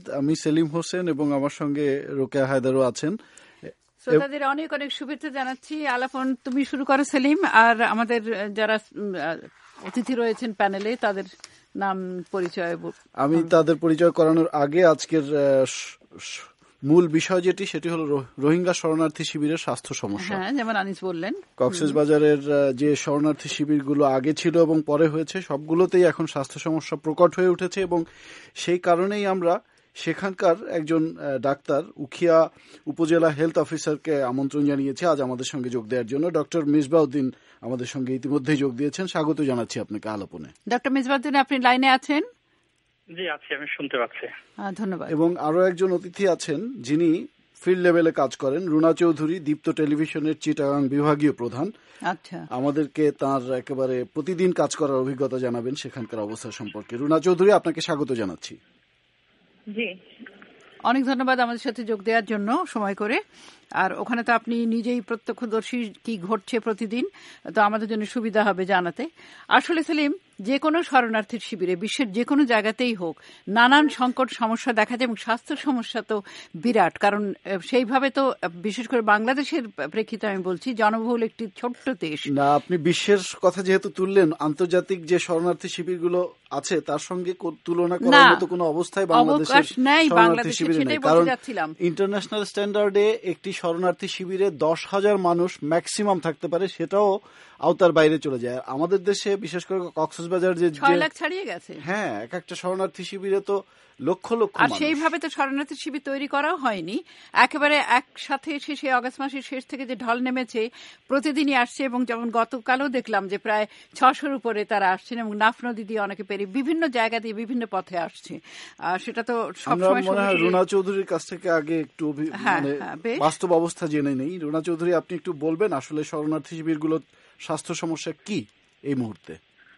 আমি সেলিম হোসেন এবং আমার সঙ্গে রোকেয়া হায়দারও আছেন। শ্রোতাদের অনেক অনেক শুভেচ্ছা জানাচ্ছি। আলাপন তুমি শুরু করো সেলিম, আর আমাদের যারা অতিথি রয়েছেন প্যানেলে তাদের নাম পরিচয়। আমি তাদের পরিচয় করানোর আগে আজকের মূল বিষয় যেটি সেটি হলো রোহিঙ্গা শরণার্থী শিবিরের স্বাস্থ্য সমস্যা। হ্যাঁ, যেমন আনিস বললেন, কক্সবাজারের যে শরণার্থী শিবিরগুলো আগে ছিল এবং পরে হয়েছে সবগুলোতেই এখন স্বাস্থ্য সমস্যা প্রকট হয়ে উঠেছে এবং সেই কারণেই আমরা সেখানকার একজন ডাক্তার উখিয়া উপজেলা হেলথ অফিসারকে আমন্ত্রণ জানিয়েছি আজ আমাদের সঙ্গে যোগ দেওয়ার জন্য। ডক্টর মিসবাউদ্দিন আমাদের সঙ্গে ইতিমধ্যেই যোগ দিয়েছেন। স্বাগত জানাচ্ছি আপনাকে আলাপনে। ডক্টর মিসবাউদ্দিন, আপনি লাইনে আছেন? জি আছি, আমি শুনতে পাচ্ছি। ধন্যবাদ। এবং আরো একজন অতিথি আছেন যিনি ফিল্ড লেভেলে কাজ করেন, রুনা চৌধুরী, দীপ্ত টেলিভিশনের চিটাগাং বিভাগীয় প্রধান। আচ্ছা, আমাদেরকে তার একেবারে প্রতিদিন কাজ করার অভিজ্ঞতা জানাবেন সেখানকার অবস্থা সম্পর্কে। রুনা চৌধুরী, আপনাকে স্বাগত জানাচ্ছি। জি, অনেক ধন্যবাদ আমাদের সাথে যোগ দেওয়ার জন্য সময় করে। আর ওখানে তো আপনি নিজেই প্রত্যক্ষদর্শী, কি ঘটছে প্রতিদিন, তো আমাদের জন্য সুবিধা হবে জানাতে। আসলে সেলিম, যে কোনো শরণার্থীর শিবিরে বিশ্বের যে কোনো জায়গাতেই হোক নানান সংকট সমস্যা দেখা যায় এবং স্বাস্থ্য সমস্যা তো বিরাট। কারণ সেইভাবে তো বিশেষ করে বাংলাদেশের প্রেক্ষিতে আমি বলছি, জনবহুল একটি ছোট্ট দেশ। না, আপনি বিশ্বের কথা যেহেতু তুললেন, আন্তর্জাতিক যে শরণার্থী শিবিরগুলো আছে তার সঙ্গে তুলনা করার মতো কোনো অবস্থায় বাংলাদেশের শরণার্থী শিবিরে নেই। কারণ ইন্টারন্যাশনাল স্ট্যান্ডার্ডে একটি শরণার্থী শিবিরে 10,000 মানুষ ম্যাক্সিমাম থাকতে পারে, সেটাও আওতার বাইরে চলে যায়। আমাদের দেশে বিশেষ করে কক্সবাজার যে 6 লাখ ছাড়িয়ে গেছে, হ্যাঁ, এক একটা শরণার্থী শিবিরে তো লক্ষ লক্ষ। আর সেইভাবে তো শরণার্থী শিবির তৈরি করাও হয়নি। একেবারে একসাথে এসে সেই আগস্ট মাসের শেষ থেকে যে ঢল নেমেছে প্রতিদিনই আসছে, এবং যেমন গতকালও দেখলাম যে প্রায় 600-র উপরে তারা আসছেন এবং নাফ নদী দিয়ে অনেকে পেরিয়ে বিভিন্ন জায়গা দিয়ে বিভিন্ন পথে আসছে। সেটা তো সবসময় মনে হয় রুনা চৌধুরীর কাছ থেকে আগে একটু বাস্তব অবস্থা জেনে নেই। রুনা চৌধুরী, আপনি একটু বলবেন আসলে শরণার্থী শিবিরগুলোর স্বাস্থ্য সমস্যা কি এই মুহূর্তে?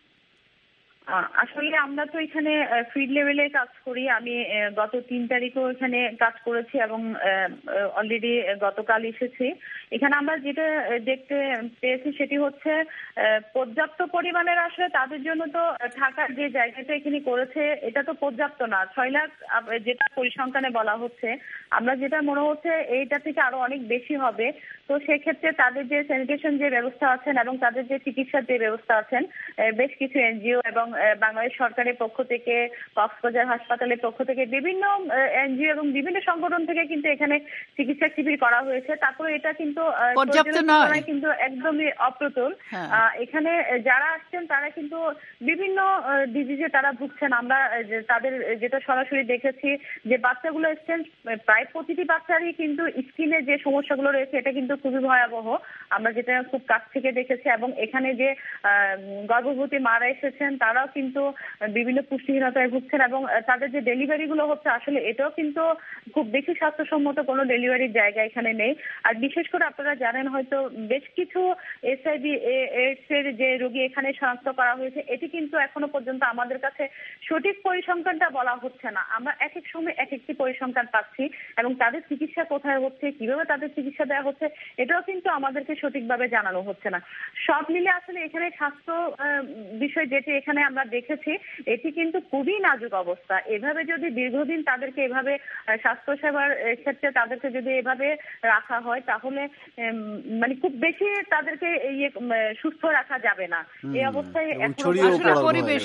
আসলে আমরা তো এখানে ফিল্ড লেভেলে কাজ করি। আমি গত 3 তারিখও এখানে কাজ করেছি এবং অলরেডি গতকাল এসেছি। এখানে আমরা যেটা দেখতে পেয়েছি সেটি হচ্ছে পর্যাপ্ত পরিমাণের আসলে তাদের জন্য তো থাকার যে জায়গাটা এখানে করেছে এটা তো পর্যাপ্ত না। 6 লাখ যেটা পরিসংখ্যানে বলা হচ্ছে, আমরা যেটা মনে হচ্ছে এইটা থেকে আরো অনেক বেশি হবে। তো সেক্ষেত্রে তাদের যে স্যানিটেশন যে ব্যবস্থা আছেন এবং তাদের যে চিকিৎসার যে ব্যবস্থা আছেন, বেশ কিছু এনজিও এবং বাংলাদেশ সরকারের পক্ষ থেকে, কক্সবাজার হাসপাতালের পক্ষ থেকে, বিভিন্ন এনজিও এবং বিভিন্ন সংগঠন থেকে কিন্তু এখানে চিকিৎসা শিবির করা হয়েছে। তারপরে এটা কিন্তু পর্যাপ্ত নয়, কিন্তু একদমই অপ্রতুল। এখানে যারা আসছেন তারা কিন্তু বিভিন্ন ডিজিজে তারা ভুগছেন। আমরা তাদের যেটা সরাসরি দেখেছি যে বাচ্চাগুলো এসছেন, প্রায় প্রতিটি বাচ্চারই কিন্তু স্কিনে যে সমস্যাগুলো রয়েছে এটা কিন্তু খুবই ভয়াবহ। আমরা যেটা খুব কাছ থেকে দেখেছি। এবং এখানে যে গর্ভবতী মারা এসেছেন তারাও কিন্তু বিভিন্ন পুষ্টিহীনতায় ভুগছেন এবং তাদের যে ডেলিভারি গুলো হচ্ছে আসলে এটাও কিন্তু খুব বেশি স্বাস্থ্যসম্মত কোনো ডেলিভারির জায়গা এখানে নেই। আর বিশেষ করে আপনারা জানেন হয়তো বেশ কিছু HIV AIDS এর যে রোগী এখানে শনাক্ত করা হয়েছে, এটি কিন্তু এখনো পর্যন্ত আমাদের কাছে সঠিক পরিসংখ্যানটা বলা হচ্ছে না। আমরা এক এক সময় এক একটি পরিসংখ্যান পাচ্ছি এবং তাদের চিকিৎসা কোথায় হচ্ছে, কিভাবে তাদের চিকিৎসা দেওয়া হচ্ছে এটাও কিন্তু আমাদেরকে সঠিকভাবে জানানো হচ্ছে না। সব মিলে আসলে এখানে স্বাস্থ্য বিষয় যেটি এখানে আমরা দেখেছি এটি কিন্তু খুবই নাজুক অবস্থা। এভাবে যদি দীর্ঘদিন তাদেরকে এভাবে স্বাস্থ্য সেবার ক্ষেত্রে তাদেরকে যদি এভাবে রাখা হয় তাহলে মানে খুব বেশি তাদেরকে সুস্থ রাখা যাবে না। এই অবস্থায় পরিবেশ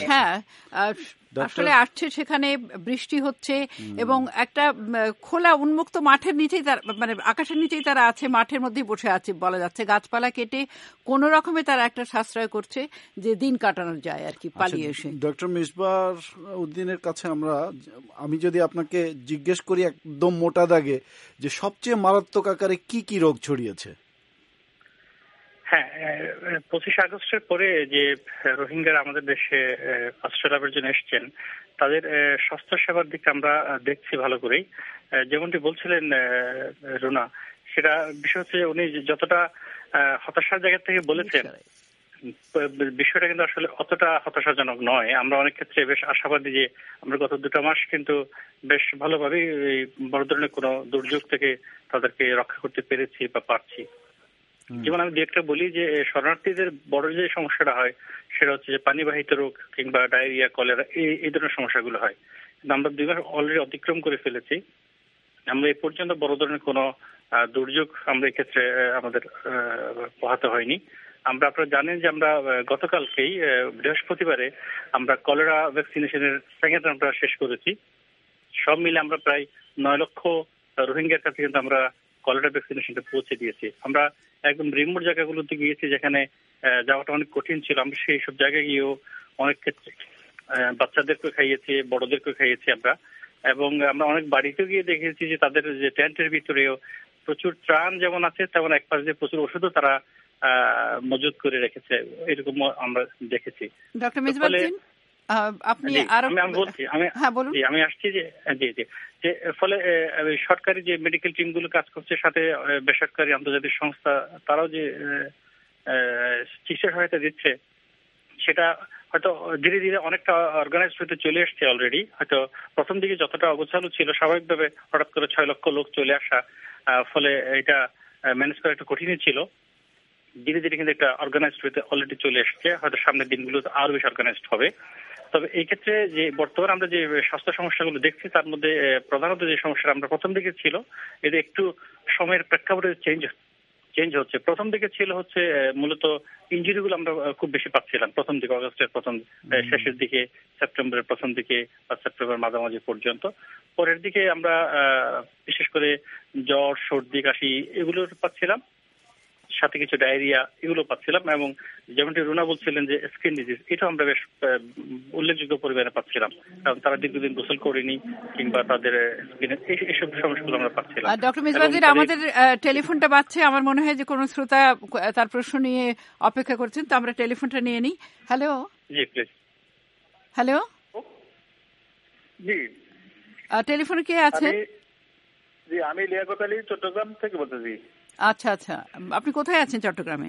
আসলে আসছে, সেখানে বৃষ্টি হচ্ছে এবং একটা খোলা উন্মুক্ত মাঠের নিচেই মানে আকাশের নিচেই তারা আছে, মাঠের মধ্যেই বসে আছে বলা যাচ্ছে। গাছপালা কেটে কোন রকমে তারা একটা সাশ্রয় করছে যে দিন কাটানো যায় আর কি, পালিয়ে এসে। ডক্টর মিসবাহ উদ্দিনের কাছে আমি যদি আপনাকে জিজ্ঞেস করি একদম মোটা দাগে যে সবচেয়ে মারাত্মক আকারে কি কি রোগ ছড়িয়েছে? হ্যাঁ, 25 আগস্টের পরে যে রোহিঙ্গারা আমাদের দেশে আশ্রয় লাভের জন্য এসছেন তাদের স্বাস্থ্য সেবার দিকে আমরা দেখছি ভালো করেই। যেমনটি বলছিলেন রুনা, সেটা বিষয় হচ্ছে উনি যতটা হতাশার জায়গা থেকে বলেছেন বিষয়টা কিন্তু আসলে অতটা হতাশাজনক নয়। আমরা অনেক ক্ষেত্রে বেশ আশাবাদী যে আমরা গত 2 মাস কিন্তু বেশ ভালোভাবেই এই বড় ধরনের কোনো দুর্যোগ থেকে তাদেরকে রক্ষা করতে পেরেছি বা পারছি। যেমন আমি একটা বলি যে শরণার্থীদের বড় যে সমস্যাটা হয় সেটা হচ্ছে যে পানিবাহিত রোগ কিংবা ডায়রিয়া, কলেরা এই ধরনের সমস্যাগুলো হয়। আমরা 2 মাস অলরেডি অতিক্রম করে ফেলেছি। আমরা এই পর্যন্ত বড় ধরনের কোনো দুর্যোগ আমরা এক্ষেত্রে আমাদের পোহাতে হয়নি। আপনারা জানেন যে আমরা গতকালকেই বৃহস্পতিবারে আমরা কলেরা ভ্যাকসিনেশনের সেকেন্ড রাউন্ডটা শেষ করেছি। সব মিলে আমরা প্রায় 9 লক্ষ রোহিঙ্গার কাছে কিন্তু আমরা কলেরা ভ্যাকসিনেশনটা পৌঁছে দিয়েছি। আমরা একদম রিমোট জায়গাগুলোতে গিয়েছি যেখানে যাওয়াটা অনেক কঠিন ছিল। আমরা সেই সব জায়গায় গিয়েও অনেক ক্ষেত্রে বাচ্চাদেরকে খাইয়েছি, বড়দেরকে খাইয়েছি আমরা, এবং আমরা অনেক বাড়িতেও গিয়ে দেখেছি যে তাদের যে টেন্টের ভিতরেও প্রচুর ত্রাণ যেমন আছে তেমন এক পাশে প্রচুর ওষুধও তারা মজুত করে রেখেছে, এরকম আমরা দেখেছি। ডক্টর মিসবাউদ্দিন, আপনি আরো আমি আসছি যে যে ফলে সরকারি যে মেডিকেল টিমগুলো কাজ করছে, সাথে বেসরকারি আন্তর্জাতিক সংস্থা তারাও যে চিকিৎসা সহায়তা দিচ্ছে, সেটা হয়তো ধীরে ধীরে অনেকটা অর্গানাইজ হতে চলে এসছে অলরেডি। হয়তো প্রথম দিকে যতটা অগোছালো ছিল, স্বাভাবিকভাবে হঠাৎ করে 6 লক্ষ লোক চলে আসা, ফলে এটা ম্যানেজ করা একটু কঠিনই ছিল। ধীরে ধীরে কিন্তু একটা অর্গানাইজড হতে অলরেডি চলে এসছে, হয়তো সামনের দিনগুলো আরো বেশি অর্গানাইজড হবে। তবে এই ক্ষেত্রে যে বর্তমানে আমরা যে স্বাস্থ্য সমস্যাগুলো দেখছি, তার মধ্যে প্রধানত যে সমস্যাটা আমরা প্রথম দিকে ছিল, এটা একটু সময়ের প্রেক্ষাপটে চেঞ্জ হচ্ছে। প্রথম দিকে ছিল হচ্ছে মূলত ইনজুরি গুলো আমরা খুব বেশি পাচ্ছিলাম প্রথম দিকে, অগস্টের প্রথম শেষের দিকে, সেপ্টেম্বরের প্রথম দিকে বা সেপ্টেম্বর মাঝামাঝি পর্যন্ত। পরের দিকে আমরা বিশেষ করে জ্বর, সর্দি, কাশি এগুলো পাচ্ছিলাম, সাথে কিছু ডায়রিয়া এগুলো পাচ্ছিলাম, এবং যেমনটি রুনা বলছিলেন যে স্কিন ডিজিজ, এটা আমরা বেশ উল্লেখযোগ্য পরিমাণে পাচ্ছিলাম, কারণ তারা দীর্ঘদিন গোসল করেনি কিংবা তাদের স্কিনের এইসব সমস্যাগুলো আমরা পাচ্ছিলাম। ডক্টর মিসবাউদ্দিন, আমাদের টেলিফোনটা বাজছে, আমার মনে হয় যে কোনো শ্রোতা তার প্রশ্ন নিয়ে অপেক্ষা করছেন, তো আমরা টেলিফোনটা নিয়ে নিই। হ্যালো। জি প্লিজ। হ্যালো। জি, টেলিফোনে কে আছেন? জি, আমি লিয়াকত আলী চট্টগ্রাম থেকে বলতেছি। আচ্ছা আচ্ছা, আপনি কোথায় আছেন চট্টগ্রামে?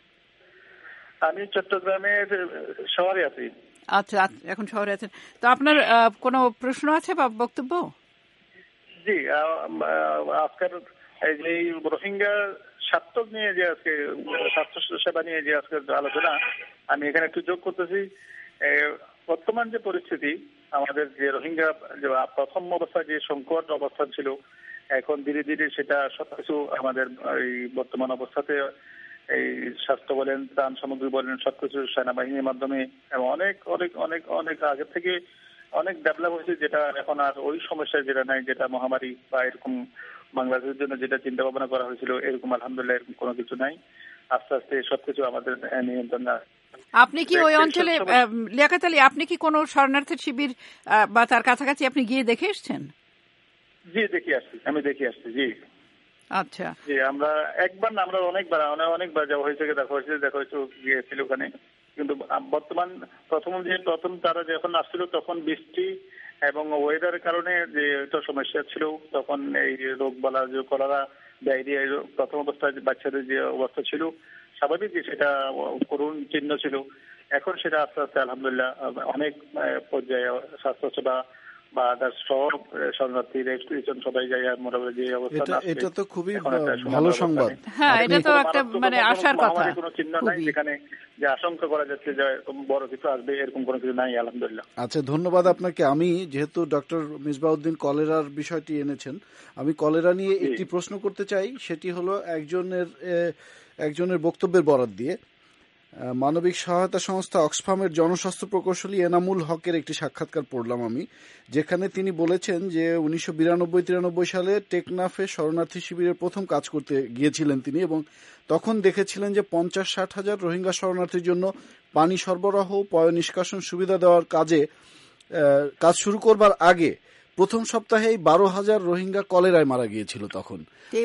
আমি চট্টগ্রামের শহরে আছি। আচ্ছা, এখন শহরে আছেন, তো আপনার কোনো প্রশ্ন আছে বা বক্তব্য? জি, আজকের এই যে রোহিঙ্গা স্বাস্থ্য নিয়ে যে আজকে স্বাস্থ্য সেবা নিয়ে যে আজকে আলোচনা, আমি এখানে একটু যোগ করতেছি। বর্তমান যে পরিস্থিতি, আমাদের যে রোহিঙ্গা প্রথম অবস্থায় যে সংকট অবস্থান ছিল, এখন ধীরে ধীরে সেটা সবকিছু আমাদের এই বর্তমান অবস্থাতে এই স্বাস্থ্য বলেন, ত্রাণ সামগ্রী বলেন, সবকিছু সেনাবাহিনীর মাধ্যমে এবং অনেক অনেক অনেক অনেক আগে থেকে অনেক ডেভেলপ হয়েছে, যেটা এখন আর ওই সমস্যা যেটা নাই, যেটা মহামারী বা এরকম বাংলাদেশের জন্য যেটা চিন্তা ভাবনা করা হয়েছিল, এরকম আলহামদুলিল্লাহ এরকম কোনো কিছু নাই। আস্তে আস্তে সবকিছু আমাদের নিয়ন্ত্রণ। আপনি কি ওই অঞ্চলে, লিয়াকত আলী, আপনি কি কোনো শরণার্থী শিবির বা তার কাছাকাছি আপনি গিয়ে দেখে এসছেন? জি, আমি দেখে আসছি। জি আচ্ছা, জি, আমরা অনেকবার যাওয়া হয়েছে, দেখা হয়েছে গিয়েছিল ওখানে। কিন্তু বর্তমান প্রথম তারা যখন আসছিল তখন বৃষ্টি এবং ওয়েদারের কারণে যে একটা সমস্যা ছিল, তখন এই রোগ বলা যে কলেরা, ডায়রিয়া, প্রথম অবস্থায় বাচ্চাদের যে অবস্থা ছিল, স্বাভাবিক যে সেটা করুণ চিহ্ন ছিল। এখন সেটা আস্তে আস্তে আলহামদুলিল্লাহ অনেক পর্যায়ে স্বাস্থ্যসেবা বা সব শরণার্থী রেজিস্ট্রেশন সবাই জায়গায় মোটামুটি যে অবস্থা, এটা তো খুবই ভালো সংবাদ। হ্যাঁ, এটা তো একটা মানে আশার কথা। কোনো চিহ্ন নাই যেখানে যে আশঙ্কা করা যাচ্ছে যে বড় কিছু আসবে, এরকম কোনো কিছু নাই আলহামদুলিল্লাহ। আচ্ছা, ধন্যবাদ আপনাকে। আমি যেহেতু ডক্টর মিসবাউদ্দিন কলেরার বিষয়টি এনেছেন, আমি কলেরা নিয়ে একটি প্রশ্ন করতে চাই। সেটি হলো একজনের বক্তব্যের বরাত দিয়ে মানবিক সহায়তা সংস্থা অক্সফামের জনস্বাস্থ্য প্রকৌশলী এনামুল হকের একটি সাক্ষাৎকার পড়লাম আমি, যেখানে তিনি বলেছেন যে 1992-93 সালে টেকনাফে শরণার্থী শিবিরের প্রথম কাজ করতে গিয়েছিলেন তিনি, এবং তখন দেখেছিলেন যে 50-60 হাজার রোহিঙ্গা শরণার্থীর জন্য পানি সরবরাহ, পয় নিষ্কাশন সুবিধা দেওয়ার কাজ শুরু করবার আগে প্রথম সপ্তাহেই 12,000 রোহিঙ্গা কলেরায় মারা গিয়েছিল তখন।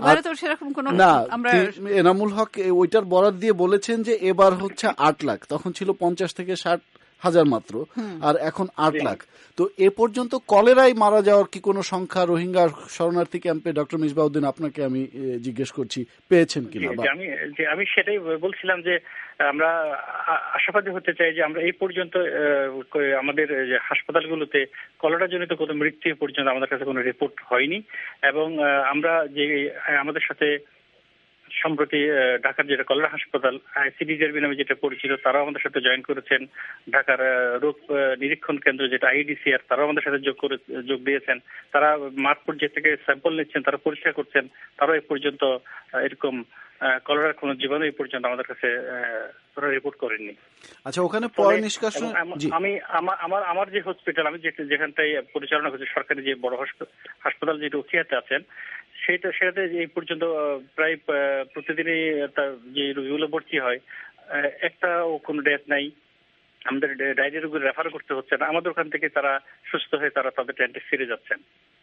না, এনামুল হক ওইটার বরাত দিয়ে বলেছেন যে এবার হচ্ছে 8 লাখ, তখন ছিল 50 থেকে 60 হাজার মাত্র, আর এখন 8 লাখ। তো এ পর্যন্ত কলেরায় মারা যাওয়ার কি কোনো সংখ্যা রোহিঙ্গা শরণার্থী ক্যাম্পে, ডক্টর মিসবাউদ্দিন আপনাকে আমি জিজ্ঞেস করছি, পেয়েছেন কিনা? আমি সেটাই বলছিলাম যে আমরা আশাবাদী হতে চাই যে আমরা এই পর্যন্ত আমাদের যে হাসপাতালগুলোতে কলেরা জনিত কোনো মৃত্যু পর্যন্ত আমাদের কাছে কোনো রিপোর্ট হয়নি, এবং আমরা যে আমাদের সাথে সম্প্রতি ঢাকার যেটা কলেরা হাসপাতাল আইসিডিআরবি নামে যেটা পরিচিত, তারাও আমাদের সাথে জয়েন করেছেন। ঢাকার রোগ নিরীক্ষণ কেন্দ্র যেটা আইডিসিআর, তারাও আমাদের সাথে যোগ দিয়েছেন। তারা মাঠ পর্যায়ে থেকে স্যাম্পল নিচ্ছেন, তারা পরীক্ষা করছেন। তারাও এই পর্যন্ত এরকম কলেরার কোনো জীবাণু এই পর্যন্ত আমাদের কাছে রিপোর্ট করেননি। আচ্ছা, ওখানে পয় নিষ্কাশন, আমি আমার যে হসপিটাল, আমি যেখানটায় পরিচালনা করছি, সরকারি যে বড় হাসপাতাল যেটা উখিয়াতে আছেন, সেটাতে এই পর্যন্ত প্রায় প্রতিদিনই যে রোগীগুলো ভর্তি হয়, একটাও কোনো ডেথ নাই। আমাদের ডায়রিয়া রোগী রেফার করতে হচ্ছে না। আমাদের ওখান থেকে তারা সুস্থ হয়ে তারা তাদের টেন্টে ফিরে যাচ্ছেন।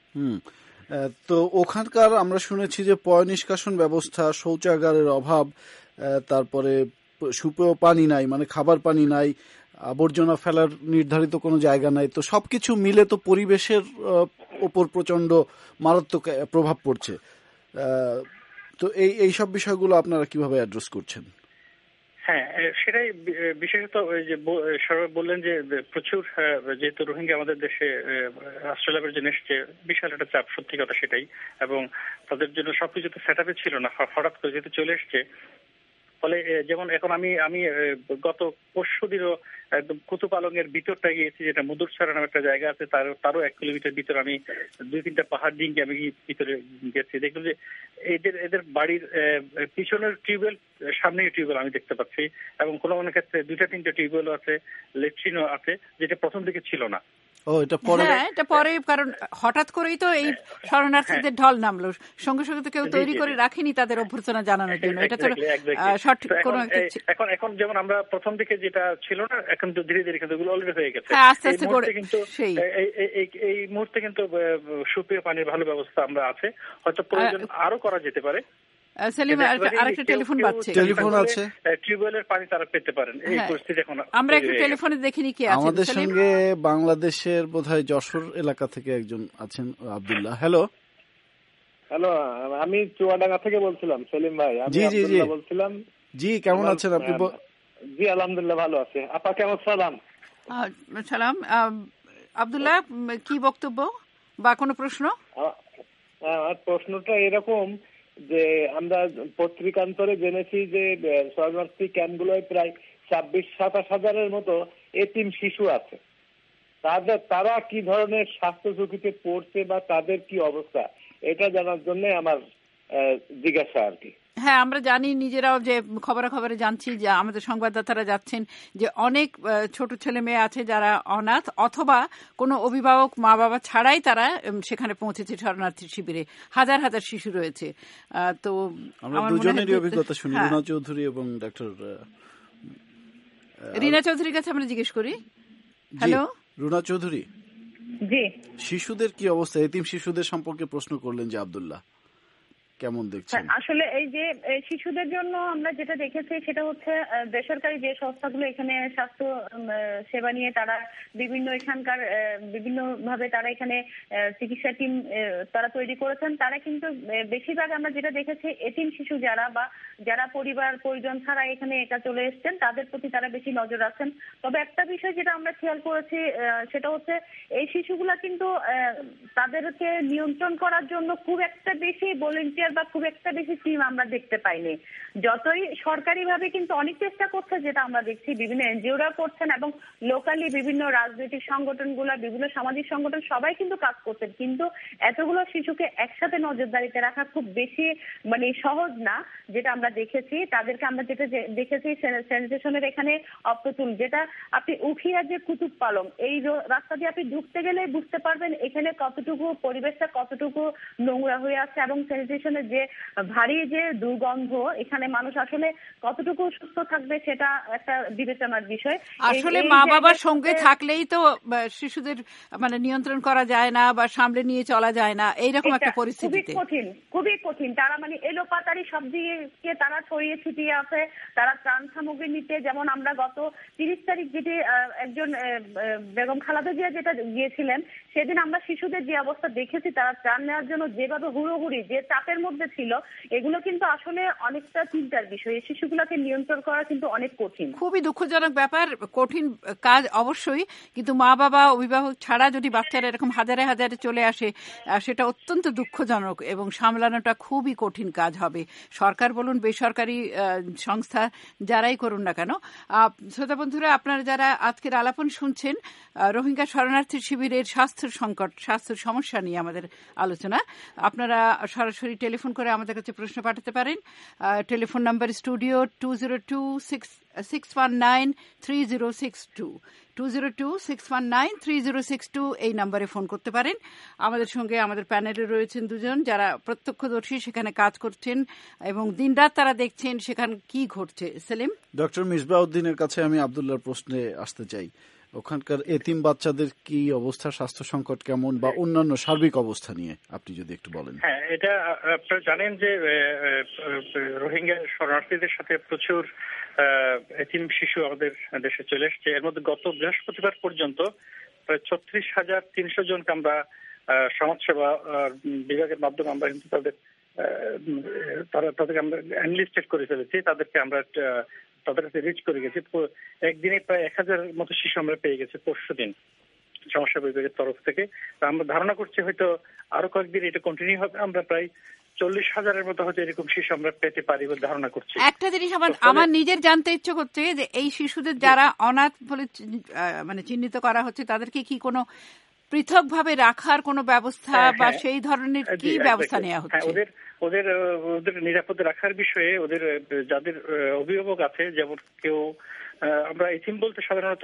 তো ওখানকার আমরা শুনেছি যে পয় নিষ্কাশন ব্যবস্থা, শৌচাগারের অভাব, তারপরে সুপেয় পানি নাই, মানে খাবার পানি নাই, আবর্জনা ফেলার নির্ধারিত কোনো জায়গা নাই। তো সবকিছু মিলে তো পরিবেশের ওপর প্রচন্ড মারাত্মক প্রভাব পড়ছে। তো এই সব বিষয়গুলো আপনারা কিভাবে অ্যাড্রেস করছেন? হ্যাঁ, সেটাই বিশেষত ওই যে সবাই বললেন যে প্রচুর, যেহেতু রোহিঙ্গা আমাদের দেশে আশ্রয় জন্য এসছে, বিশাল একটা চাপ, সত্যি কথা সেটাই। এবং তাদের জন্য সবকিছু তো সেট আপে ছিল না, হঠাৎ করে যেহেতু চলে এসছে। ফলে যেমন এখন আমি গত পরশু দিনও একদম কুতুপালংয়ের ভিতরটা গিয়েছি, যেটা মধুরছড়া নামে একটা জায়গা আছে, তারও 1 কিলোমিটার ভিতরে আমি 2-3টা পাহাড় ডিঙ্গে আমি ভিতরে গেছি। দেখলাম যে এদের বাড়ির পিছনের টিউবওয়েল, সামনেই টিউবওয়েল আমি দেখতে পাচ্ছি, এবং কোনো কোনো ক্ষেত্রে 2-3টা টিউবওয়েলও আছে, লেট্রিনও আছে, যেটা প্রথম দিকে ছিল না। এটা পরে, কারণ হঠাৎ করেই তো এই শরণার্থীদের ঢল নামলো, সঙ্গে সঙ্গে তো কেউ তৈরি করে রাখেনি তাদের অভ্যর্থনা জানানোর জন্য। এটা তো সঠিক কোনো এখন যেমন আমরা প্রথম দিকে যেটা ছিল না, এখন তো ধীরে ধীরে কিন্তু এগুলো অলরেডি হয়ে গেছে। আস্তে আস্তে করে কিন্তু এই মুহূর্তে কিন্তু সুপেয় পানির ভালো ব্যবস্থা আমরা আছে, হয়তো প্রয়োজন আরো করা যেতে পারে। সেলিম, আরেকটা টেলিফোন বাজছে, টেলিফোন আছে, টিউবওয়েলের পানি তারা পেতে পারেন। এই পরিস্থিতি এখন আমরা একটু টেলিফোনে দেখিনি কি আছে আমাদের সঙ্গে। বাংলাদেশের বোধহয় যশোর এলাকা থেকে একজন আছেন, আব্দুল্লাহ। হ্যালো, আমি চুয়াডাঙ্গা থেকে বলছিলাম, সেলিম ভাই। জি জি জি বলছিলাম। জি, কেমন আছেন আপনি? জি আলহামদুলিল্লাহ ভালো আছে। আপা কেমন? সালাম। আব্দুল্লাহ, কি বক্তব্য বা কোনো প্রশ্ন? আমার প্রশ্নটা এরকম যে আমরা পত্রিকান্তরে জেনেছি যে শরণার্থী ক্যাম্পগুলোয় প্রায় 26-27 হাজারের মতো এতিম শিশু আছে। তারা কি ধরনের স্বাস্থ্য ঝুঁকিতে পড়ছে বা তাদের কি অবস্থা, এটা জানার জন্য আমার জিজ্ঞাসা আর কি। হ্যাঁ, আমরা জানি, নিজেরাও যে খবরে জানছি, যে আমাদের সংবাদদাতারা যাচ্ছেন, যে অনেক ছোট ছেলে মেয়ে আছে যারা অনাথ, অথবা কোনো অভিভাবক মা বাবা ছাড়াই তারা সেখানে পৌঁছেছে শরণার্থী শিবিরে। হাজার হাজার শিশু রয়েছে। তো আমরা দুজনেরই অভিজ্ঞতা শুনি, রুনা চৌধুরী এবং ডক্টর রিনা চৌধুরীর কাছে আমরা জিজ্ঞেস করি। হ্যালো রুনা চৌধুরী, জি, শিশুদের কি অবস্থা? এতিম শিশুদের সম্পর্কে প্রশ্ন করলেন যে আব্দুল্লাহ, কেমন দেখছেন? আসলে এই যে শিশুদের জন্য আমরা যেটা দেখেছি সেটা হচ্ছে বেসরকারি যে সংস্থাগুলো এখানে স্বাস্থ্য সেবা নিয়ে তারা বিভিন্ন এখানকার বিভিন্ন ভাবে তারা এখানে চিকিৎসা টিম তারা তৈরি করেছেন। তারা কিন্তু বেশিরভাগ আমরা যেটা দেখেছি এতিম শিশু যারা বা যারা পরিবার পরিজন ছাড়া এখানে একা চলে এসছেন তাদের প্রতি তারা বেশি নজর রাখছেন। তবে একটা বিষয় যেটা আমরা খেয়াল করেছি সেটা হচ্ছে এই শিশুগুলা কিন্তু তাদেরকে নিয়ন্ত্রণ করার জন্য খুব একটা বেশি ভলান্টিয়ার বা খুব একটা বেশি টিম আমরা দেখতে পাইনি। যতই সরকারি ভাবে কিন্তু অনেক চেষ্টা করছে, যেটা আমরা দেখছি বিভিন্ন এনজিওরা করছেন এবং লোকালি বিভিন্ন রাজনৈতিক সংগঠনগুলো, বিভিন্ন সামাজিক সংগঠন সবাই কিন্তু কাজ করছেন, কিন্তু এতগুলো শিশুকে একসাথে নজরদারিতে রাখা খুব বেশি মানে সহজ না। যেটা আমরা দেখেছি তাদেরকে আমরা যেটা দেখেছি স্যানিটেশনের এখানে অপ্রতুল, যেটা আপনি উখিয়া যে কুতুব পালং এই রাস্তা দিয়ে আপনি ঢুকতে গেলে বুঝতে পারবেন এখানে কতটুকু পরিবেশটা কতটুকু নোংরা হয়ে আছে এবং স্যানিটেশন যে ভারী যে দুর্গন্ধ, এখানে মানুষ আসলে কতটুকু সুস্থ থাকবে সেটা একটা বিবেচনার বিষয়। আসলে মা বাবার সঙ্গে থাকলেই তো শিশুদের মানে নিয়ন্ত্রণ করা যায় না বা সামলে নিয়ে চলা যায় না, এইরকম একটা পরিস্থিতিতে খুবই কঠিন। তারা মানে এলোপাতারি সব দিকে তারা ছড়িয়ে ছিটিয়ে আছে। তারা ত্রাণ সামগ্রী নিতে, যেমন আমরা গত 30 তারিখ যেটি একজন বেগম খালেদা জিয়া যেটা গিয়েছিলেন সেদিন আমরা শিশুদের যে অবস্থা দেখেছি, তারা ত্রাণ নেওয়ার জন্য যেভাবে হুড়োহুড়ি, যে চাপের মধ্যে ছিল, এগুলো কিন্তু আসলে অনেকটা চিন্তার বিষয়। এই শিশুগুলোকে নিয়ন্ত্রণ করা কিন্তু অনেক কঠিন, খুবই দুঃখজনক ব্যাপার, কঠিন কাজ অবশ্যই, কিন্তু মা বাবা অভিভাবক ছাড়া যদি বাচ্চারা এরকম হাজারে হাজারে চলে আসে সেটা অত্যন্ত দুঃখজনক এবং সামলানোটা খুবই কঠিন কাজ হবে। সরকার বলুন, বেসরকারি সংস্থা যারাই করুন না কেন। শ্রোতা বন্ধুরা, আপনারা যারা আজকের আলাপন শুনছেন, রোহিঙ্গা শরণার্থী শিবিরের স্বাস্থ্য সংকট, স্বাস্থ্য সমস্যা নিয়ে আমাদের আলোচনা, আপনারা সরাসরি টেলিফোন করে আমাদের কাছে প্রশ্ন পাঠাতে পারেন। টেলিফোন নাম্বার স্টুডিও 202-619-3062, 202-619-3062, এই নাম্বারে ফোন করতে পারেন। আমাদের সঙ্গে আমাদের প্যানেলে রয়েছেন দুজন যারা প্রত্যক্ষদর্শী, সেখানে কাজ করছেন এবং দিনরাত তারা দেখছেন সেখানে কি ঘটছে। সেলিম, ডক্টর মিসবাউদ্দিনের কাছে আমি আব্দুল্লাহর প্রশ্নে আসতে চাই। ওখানকার এতিম বাচ্চাদের কি অবস্থা, স্বাস্থ্য সংকট কেমন, বা অন্যান্য সার্বিক অবস্থা নিয়ে আপনি যদি একটু বলেন। হ্যাঁ, এটা আপনারা জানেন যে রোহিঙ্গা শরণার্থীদের সাথে প্রচুর এতিম শিশু আমাদের দেশে চলে এসছে। এর মধ্যে গত বৃহস্পতিবার পর্যন্ত প্রায় 36,300 জনকে আমরা সমাজসেবা বিভাগের মাধ্যমে আমরা কিন্তু তাদেরকে আমরা এনলিস্টেড করে ফেলেছি, তাদেরকে আমরা তাদের কাছে রিচ করে গেছি। একদিনে প্রায় 1000 মতো শিশু আমরা পেয়ে গেছি পরশুদিন সমাজসেবা বিভাগের তরফ থেকে। আমরা ধারণা করছি হয়তো আরো কয়েকদিন এটা কন্টিনিউ হবে, আমরা প্রায় 40,000-এর মতো হয়তো এরকম শিশু আমরা পেতে পারি বলে ধারণা করছি। একটা জিনিস আমার নিজের জানতে ইচ্ছে করছে যে এই শিশুদের যারা অনাথ বলে মানে চিহ্নিত করা হচ্ছে, তাদেরকে কি কোনো পৃথকভাবে রাখার কোনো ব্যবস্থা বা সেই ধরনের কি ব্যবস্থা নেওয়া হচ্ছে? ওদের নিরাপদে রাখার বিষয়ে ওদের যাদের অভিভাবক আছে, যেমন কেউ, আমরা এতিম বলতে সাধারণত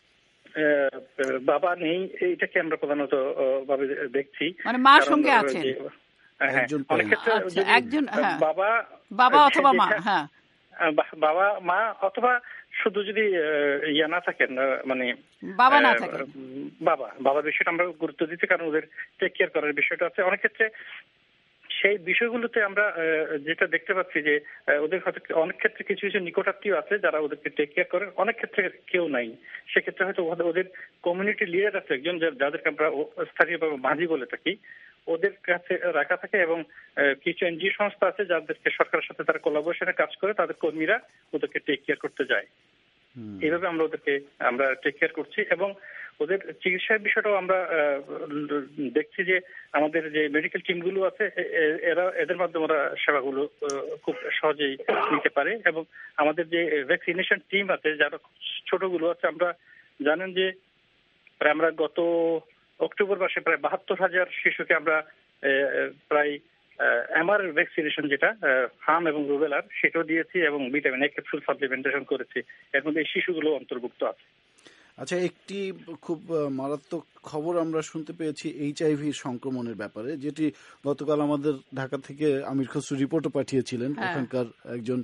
বাবা নেই, এইটাকে আমরা প্রধানত ভাবে দেখছি, মানে মার সঙ্গে আছেন। অনেক ক্ষেত্রে একজন বাবা অথবা মা, হ্যাঁ বাবা মা, অথবা শুধু যদি ইয়া না থাকেন, মানে বাবা না থাকেন, বাবার বিষয়টা আমরা গুরুত্ব দিচ্ছি, কারণ ওদের টেক কেয়ার করার বিষয়টা আছে। অনেক ক্ষেত্রে সেই বিষয়গুলোতে আমরা যেটা দেখতে পাচ্ছি যে ওদের হয়তো অনেক ক্ষেত্রে কিছু কিছু নিকটাত্মীয় আছে যারা ওদেরকে টেক কেয়ার করে, অনেক ক্ষেত্রে কেউ নাই। সেক্ষেত্রে হয়তো ওদের কমিউনিটি লিডার আছে একজন, যাদেরকে আমরা স্থানীয়ভাবে মাঝি বলে থাকি, ওদের কাছে রাখা থাকে, এবং কিছু এনজিও সংস্থা আছে যাদেরকে সরকারের সাথে তারা কোলাবোরেশনে কাজ করে, তাদের কর্মীরা ওদেরকে টেক কেয়ার করতে যায়। এইভাবে আমরা ওদেরকে টেক কেয়ার করছি, এবং ওদের চিকিৎসার বিষয়টাও আমরা দেখছি যে আমাদের যে মেডিকেল টিমগুলো আছে এদের মাধ্যমে ওরা সেবাগুলো খুব সহজেই নিতে পারে। এবং আমাদের যে ভ্যাকসিনেশন টিম আছে, যারা ছোটগুলো আছে, আমরা জানেন যে আমরা গত অক্টোবর মাসে প্রায় 72,000 শিশুকে আমরা প্রায় এমআর ভ্যাকসিনেশন, যেটা হাম এবং রুবেলার, সেটাও দিয়েছি, এবং ভিটামিন এ ক্যাপসুল সাপ্লিমেন্টেশন করেছি। এর মধ্যে এই শিশুগুলো অন্তর্ভুক্ত আছে। আচ্ছা, একটি খুব মারাত্মক খবর আমরা শুনতে পেয়েছি HIV সংক্রমণের ব্যাপারে, যেটি গতকাল আমাদের ঢাকা থেকে আমির খসরু রিপোর্টও পাঠিয়েছিলেন। ওখানকার একজন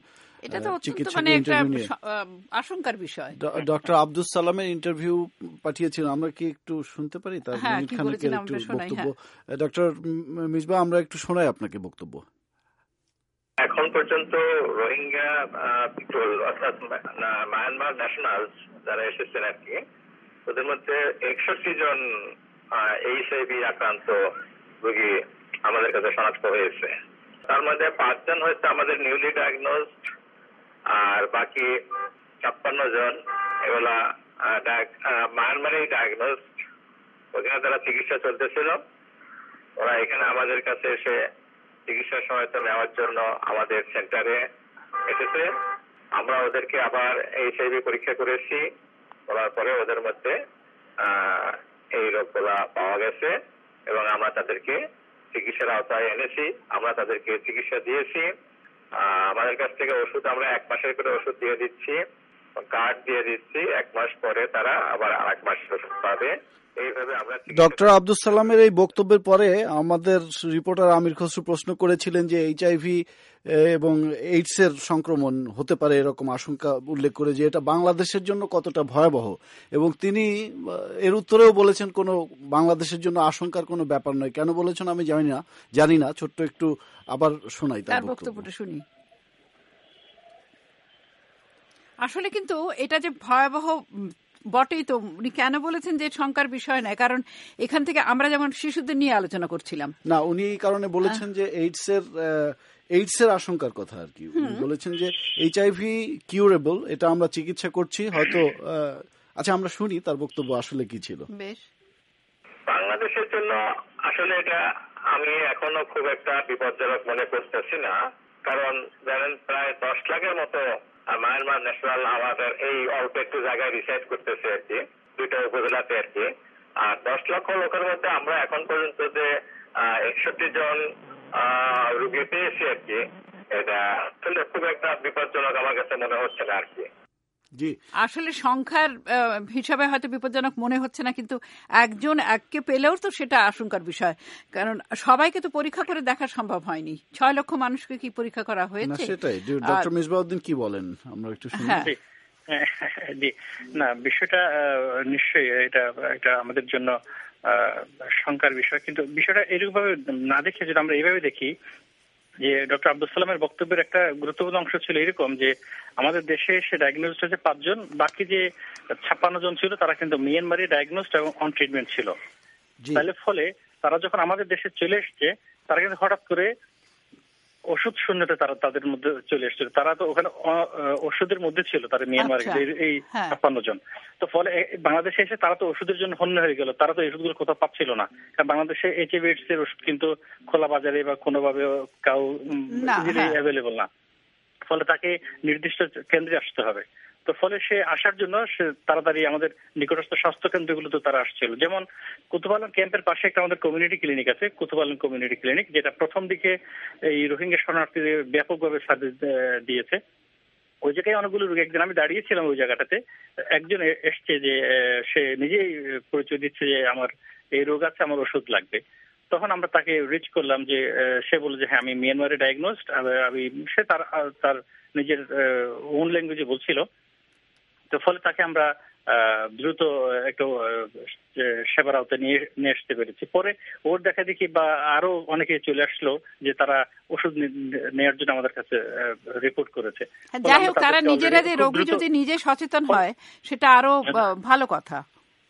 আশঙ্কার বিষয় ডক্টর আব্দুল সালামের ইন্টারভিউ পাঠিয়েছিলেন, আমরা কি একটু শুনতে পারি তার খানিকের একটু বক্তব্য? ডক্টর মিসবাহ, আমরা একটু শোনাই আপনাকে বক্তব্য। এখন পর্যন্ত রোহিঙ্গা পিপল, অর্থাৎ মায়ানমার ন্যাশনালস যারা এসেছেন আর কি, ওদের মধ্যে 61 জন HIV আক্রান্ত রোগী আমাদের কাছে শনাক্ত হয়েছে। তার মধ্যে 5 জন হচ্ছে আমাদের নিউলি ডায়াগনোজড, আর বাকি 56 জন এগুলা মায়ানমারেই ডায়াগনোজড। ওখানে তারা চিকিৎসা চলতেছিল, ওরা এখানে আমাদের কাছে এসে চিকিৎসা সহায়তা নেওয়ার জন্য আমাদের সেন্টারে এসেছে। আমরা ওদেরকে আবার HIV পরীক্ষা করেছি, করার পরে ওদের মধ্যে এই রোগগুলা পাওয়া গেছে, এবং আমরা তাদেরকে চিকিৎসার আওতায় এনেছি, আমরা তাদেরকে চিকিৎসা দিয়েছি। আমাদের কাছ থেকে ওষুধ আমরা 1 মাসের করে ওষুধ দিয়ে দিচ্ছি, কার্ড দিয়ে দিচ্ছি। 1 মাস পরে তারা আবার 1 মাসের ওষুধ পাবে। ডক্টর আব্দুল সালামের এই বক্তব্যের পরে আমাদের রিপোর্টার আমির খসরু প্রশ্ন করেছিলেন যে HIV এবং এইডস এর সংক্রমণ হতে পারে এরকম আশঙ্কা উল্লেখ করে, যে এটা বাংলাদেশের জন্য কতটা ভয়াবহ, এবং তিনি এর উত্তরেও বলেছেন কোনো বাংলাদেশের জন্য আশঙ্কার কোনো ব্যাপার নয়। কেন বলেছেন আমি জানি না, ছোট্ট একটু আবার শোনাই তার বক্তব্যটা শুনি। আসলে কিন্তু এটা যে ভয়াবহ বটেই তো, উনি কেন বলেছেন যে শঙ্কার বিষয় নয়, কারণ এখান থেকে আমরা যেমন শিশুদের নিয়ে আলোচনা করছিলাম না, উনি এই কারণে বলেছেন যে এইডস এর আশঙ্কার কথা আর কি। উনি বলেছেন যে এইচআইভি কিউরেবল, এটা আমরা চিকিৎসা করছি হয়তো। আচ্ছা, আমরা শুনি তার বক্তব্য আসলে কি ছিল। বেশ, বাংলাদেশের জন্য আসলে এটা আমি এখনো খুব একটা বিপজ্জনক মনে করতেছি না, কারণ জানেন প্রায় 10 লাখের মতো মায়ানমার ন্যাশনাল আমাদের এই অল্প একটু জায়গায় রিসাইড করতেছে আর কি, 2টা উপজেলাতে আর কি। আর 10 লক্ষ লোকের মধ্যে আমরা এখন পর্যন্ত যে 61 জন রোগী পেয়েছি আর কি, এটা আসলে খুব একটা বিপজ্জনক আমার কাছে মনে হচ্ছে না আর কি। আসলে সংখ্যার হিসাবে হয়তো বিপজ্জনক মনে হচ্ছে না, কিন্তু এককে পেলেও তো সেটা আশঙ্কার বিষয়, কারণ সবাইকে তো পরীক্ষা করে দেখা সম্ভব হয়নি। 6 লক্ষ মানুষকে কি পরীক্ষা করা হয়েছে? সেটাই ডক্টর মিসবাউদ্দিন কি বলেন আমরা একটু শুনি। জি, না, বিষয়টা নিশ্চয়ই এটা আমাদের জন্য শঙ্কার বিষয়, কিন্তু বিষয়টা এরকম ভাবে না দেখে যদি আমরা এইভাবে দেখি যে ডক্টর আব্দুল সালামের বক্তব্যের একটা গুরুত্বপূর্ণ অংশ ছিল এরকম যে আমাদের দেশে এসে ডায়াগনোজড হয়েছে 5 জন, বাকি যে 56 জন ছিল তারা কিন্তু মিয়ানমারে ডায়াগনোজড এবং অন ট্রিটমেন্ট ছিল। তাহলে ফলে তারা যখন আমাদের দেশে চলে এসছে, তারা কিন্তু হঠাৎ করে ওষুধ শূন্যতে তাদের মধ্যে চলে এসেছিল। তারা তো ওখানে ওষুধের মধ্যে ছিল, তারা মিয়ানমারে এই 56 জন। তো ফলে বাংলাদেশে এসে তারা তো ওষুধের জন্য হন্য হয়ে গেল, তারা তো এই ওষুধগুলো কোথাও পাচ্ছিল না, কারণ বাংলাদেশে এইচআইভি এইডস এর ওষুধ কিন্তু খোলা বাজারে বা কোনোভাবে কাউ অ্যাভেলেবল না। ফলে তাকে নির্দিষ্ট কেন্দ্রে আসতে হবে। তো ফলে সে আসার জন্য সে তাড়াতাড়ি আমাদের নিকটস্থ স্বাস্থ্য কেন্দ্রগুলোতে তারা আসছিল। যেমন কুতুবালন ক্যাম্পের পাশে একটা আমাদের কমিউনিটি ক্লিনিক আছে, কুতুবালন কমিউনিটি ক্লিনিক, যেটা প্রথম দিকে এই রোহিঙ্গা শরণার্থীদের ব্যাপকভাবে সার্ভিস দিয়েছে। ওই জায়গায় অনেকগুলো রোগী, একদিন আমি দাঁড়িয়েছিলাম ওই জায়গাটাতে, একজন এসছে যে সে নিজেই পরিচয় দিচ্ছে যে আমার এই রোগ আছে, আমার ওষুধ লাগবে। তখন আমরা তাকে রিচ করলাম যে সে বলে যে হ্যাঁ আমি মিয়ানমারে ডায়াগনোজড, সে তার নিজের ওন ল্যাঙ্গুয়েজে বলছিল। তো ফলে তাকে আমরা দ্রুত একটু সেবার আওতায় নিয়ে আসতে পেরেছি। পরে ওর দেখা দেখি বা আরো অনেকে চলে আসলো যে তারা ওষুধ নেওয়ার জন্য আমাদের কাছে রিপোর্ট করেছে। যাই হোক, তারা নিজেরা যে রোগী যদি নিজে সচেতন হয় সেটা আরো ভালো কথা।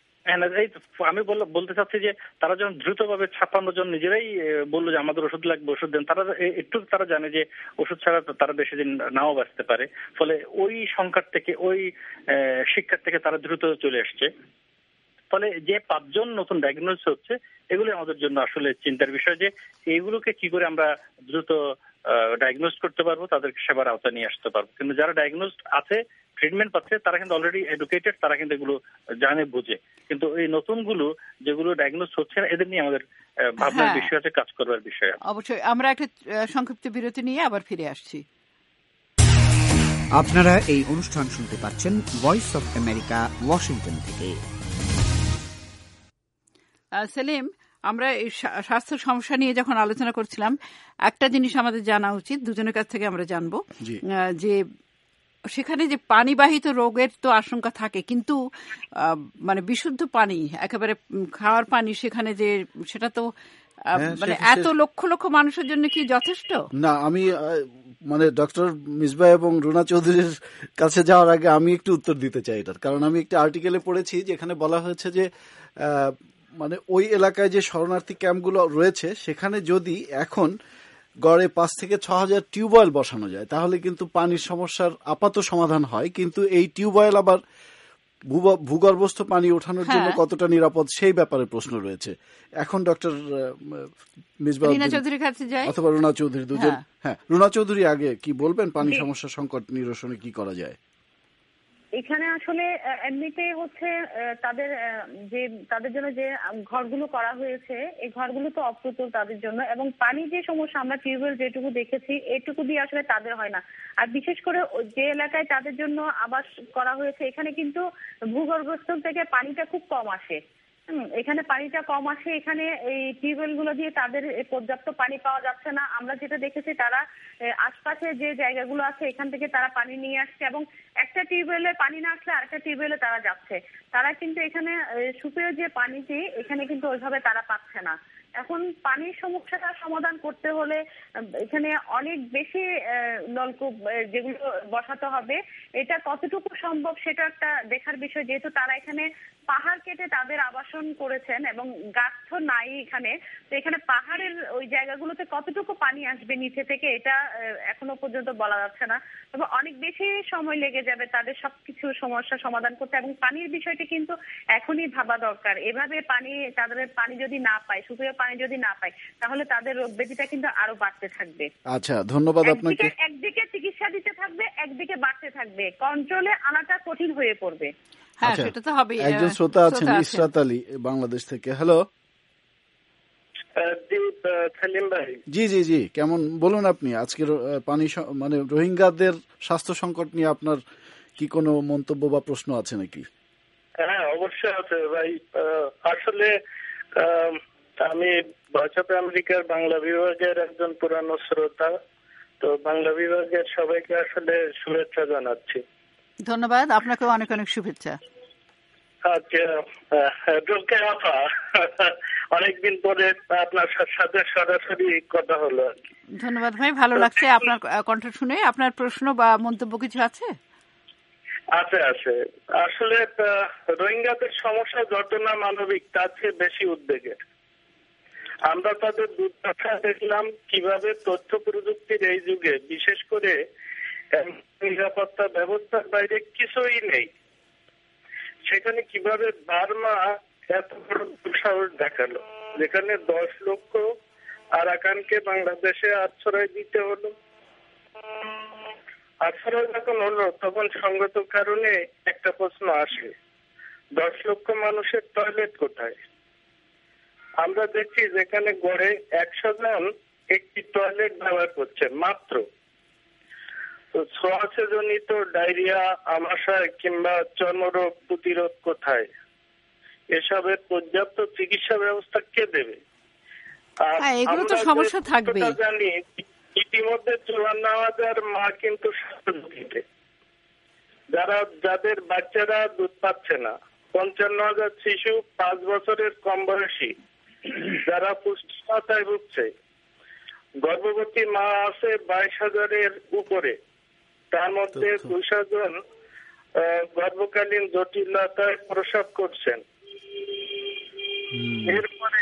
আমি বলতে চাচ্ছি যে তারা যখন দ্রুতভাবে 56 জন নিজেরাই বললো যে আমাদের ওষুধ লাগবে, ওষুধ দেন, তারা জানে যে ওষুধ ছাড়া তারা বেশি দিন নাও বাঁচতে পারে। ফলে ওই সংকট থেকে, ওই শিক্ষার থেকে তারা দ্রুত চলে আসছে। ফলে যে 5 জন নতুন ডায়াগনোস হচ্ছে, এগুলো আমাদের জন্য আসলে চিন্তার বিষয় যে এইগুলোকে কি করে আমরা দ্রুত ডায়াগনোস করতে পারবো, তাদেরকে সেবার আওতা নিয়ে আসতে পারবো। কিন্তু যারা ডায়াগনোস আছে, ট্রিটমেন্ট পাচ্ছে, তারা কিন্তু অলরেডি এডুকেটেড, তারা কিন্তু এগুলো জানে বুঝে। কিন্তু এই নতুনগুলো যেগুলো ডায়াগনোস হচ্ছে না, এদের নিয়ে আমাদের ভাবনার বিষয় আছে, কাজ করবার বিষয়। অবশ্যই আমরা একটা সংক্ষিপ্ত বিরতি নিয়ে আবার ফিরে আসছি। আপনারা এই অনুষ্ঠান শুনতে পাচ্ছেন ভয়েস অফ আমেরিকা, ওয়াশিংটন থেকে। সেলিম, আমরা এই স্বাস্থ্য সমস্যা নিয়ে যখন আলোচনা করছিলাম, একটা জিনিস আমাদের জানা উচিত, দুজনের কাছ থেকে আমরা জানবো যে সেখানে যে পানিবাহিত রোগের তো আশঙ্কা থাকে, কিন্তু মানে বিশুদ্ধ পানি, একেবারে খাওয়ার পানি, সেখানে যে সেটা তো মানে এত লক্ষ লক্ষ মানুষের জন্য কি যথেষ্ট না? আমি মানে ডক্টর মিসবা এবং রুনা চৌধুরীর কাছে যাওয়ার আগে আমি একটু উত্তর দিতে চাই এটার, কারণ আমি একটা আর্টিকেলে পড়েছি যেখানে বলা হয়েছে যে মানে ওই এলাকায় যে শরণার্থী ক্যাম্পগুলো রয়েছে, সেখানে যদি এখন গড়ে 5 থেকে 6,000 টিউবওয়েল বসানো যায়, তাহলে কিন্তু পানির সমস্যার আপাত সমাধান হয়। কিন্তু এই টিউবওয়েল আবার ভূগর্ভস্থ পানি ওঠানোর জন্য কতটা নিরাপদ, সেই ব্যাপারে প্রশ্ন রয়েছে। এখন ডক্টর মিসবাউদ্দিন অথবা রুনা চৌধুরী দুজন, রুনা চৌধুরী আগে কি বলবেন, পানি সমস্যা সংকট নিরসনে কি করা যায়? এখানে আসলে এমনিতে হচ্ছে তাদের জন্য যে ঘরগুলো করা হয়েছে, এই ঘরগুলো তো অপ্রতুল তাদের জন্য, এবং পানি যে সমস্যা আমরা টিউবওয়েল যেটুকু দেখেছি এটুকু দিয়ে আসলে তাদের হয় না। আর বিশেষ করে যে এলাকায় তাদের জন্য আবাস করা হয়েছে, এখানে কিন্তু ভূগর্ভস্থ থেকে পানিটা খুব কম আসে। এখানে পানিটা কম আসে, এখানে এই টিউবওয়েল গুলো দিয়ে তাদের পর্যাপ্ত পানি পাওয়া যাচ্ছে না। আমরা যেটা দেখেছি, তারা আশপাশে যে জায়গাগুলো আছে এখান থেকে তারা পানি নিয়ে আসছে, এবং একটা টিউবওয়েলে পানি না আসলে আরেকটা টিউবওয়েলে তারা যাচ্ছে। তারা কিন্তু এখানে সুপেয় যে পানিটি এখানে কিন্তু ওইভাবে তারা পাচ্ছে না। এখন পানি পানির সমস্যাটা সমাধান করতে হলে এখানে অনেক বেশি নলকূপ যেগুলো বসাতে হবে, এটা কতটুকু সম্ভব সেটা একটা দেখার বিষয়, যেহেতু তারা এখানে পাহাড় কেটে তাদের আবাসন করেছেন এবং গাছ তো নাই এখানে, তো এখানে পাহাড়ের ওই জায়গাগুলোতে কতটুকু পানি আসবে নিচে থেকে এটা এখনো পর্যন্ত বলা যাচ্ছে না। তবে অনেক বেশি সময় লেগে যাবে তাদের সবকিছু সমস্যা সমাধান করতে, এবং পানির বিষয়টি কিন্তু এখনই ভাবা দরকার। এভাবে তাদের পানি যদি না পায়, সুপেয় পানি যদি না পায়, তাহলে তাদের রোগ ব্যাধিটা কিন্তু আরো বাড়তে থাকবে। আচ্ছা, ধন্যবাদ আপনাকে। একদিকে চিকিৎসা দিতে থাকবে, একদিকে বাড়তে থাকবে, কন্ট্রোলে আনাটা কঠিন হয়ে পড়বে। আচ্ছা, একজন শ্রোতা আছেন ইসরাত আলী বাংলাদেশ থেকে। হ্যালো। সেলিম ভাই। জি জি জি, কেমন, বলুন আপনি আজকের পানি মানে রোহিঙ্গাদের স্বাস্থ্য সংকট নিয়ে আপনার কি কোনো মন্তব্য বা প্রশ্ন আছে নাকি? হ্যাঁ, অবশ্যই আছে ভাই। আসলে আমি ভয়েস অফ আমেরিকার বাংলা বিভাগের একজন পুরানো শ্রোতা, তো বাংলা বিভাগের সবাইকে আসলে শুভেচ্ছা জানাচ্ছি। ধন্যবাদ, আপনাকে অনেক অনেক শুভেচ্ছা। আচ্ছা, অনেকদিন পরে আপনার সাথে সরাসরি কথা হলো। ধন্যবাদ ভাই, ভালো লাগছে আপনার কণ্ঠ শুনে। আপনার প্রশ্ন বা মন্তব্য কিছু আছে? আছে। আসলে রোহিঙ্গাদের সমস্যা যত না মানবিক, তার চেয়ে বেশি উদ্বেগের। আমরা তাদের দুর্দশা দেখলাম কিভাবে তথ্য প্রযুক্তির এই যুগে, বিশেষ করে নিরাপত্তা ব্যবস্থার বাইরে কিছুই নেই, সেখানে কিভাবে বার্মা এত বড় দুঃসাহস দেখালো, যেখানে 10 লক্ষ আরাকানকে বাংলাদেশে আশ্রয় দিতে হলো। আশ্রয় যখন হলো তখন সঙ্গত কারণে একটা প্রশ্ন আসে, 10 লক্ষ মানুষের টয়লেট কোথায়? আমরা দেখছি যেখানে গড়ে 100 জন একটি টয়লেট ব্যবহার করছে মাত্র। তো ছোঁয়াচেজনিত ডায়রিয়া, আমাশয় কিংবা চর্মরোগ প্রতিরোধ কোথায়? এসবের পর্যাপ্ত চিকিৎসা ব্যবস্থা কে দেবে? এগুলো তো সমস্যা থাকবে। জানি ইতিমধ্যে 54,000 মা কিন্তু স্বাস্থ্য ঝুঁকিতে, যাদের বাচ্চারা দুধ পাচ্ছে না, 55,000 শিশু 5 বছরের কম বয়সী যারা পুষ্টিহীনতায় ভুগছে, গর্ভবতী মা আছে 22,000-এর উপরে, তার মধ্যে 200 জন গর্ভকালীন জটিলতায় প্রসব করছেন। এরপরে